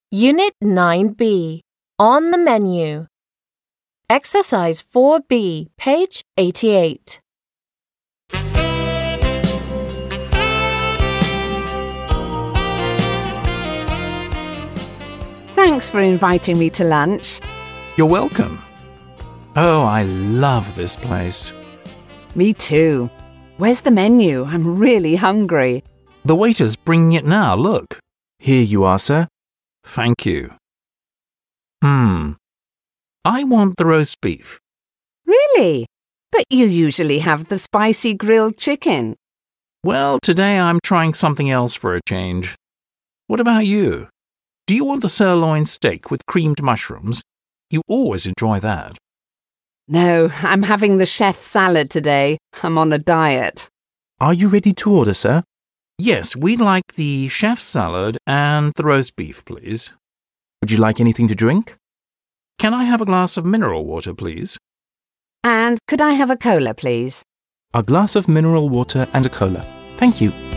Unit 9B. On the menu. Exercise 4B, page 88. Thanks for inviting me to lunch. You're welcome. Oh, I love this place. Me too. Where's the menu? I'm really hungry. The waiter's bringing it now, look. Here you are, sir. Thank you. I want the roast beef. Really? But you usually have the spicy grilled chicken. Well, today I'm trying something else for a change. What about you? Do you want the sirloin steak with creamed mushrooms? You always enjoy that. No, I'm having the chef salad today. I'm on a diet. Are you ready to order, sir? Yes, we'd like the chef's salad and the roast beef, please. Would you like anything to drink? Can I have a glass of mineral water, please? And could I have a cola, please? A glass of mineral water and a cola. Thank you.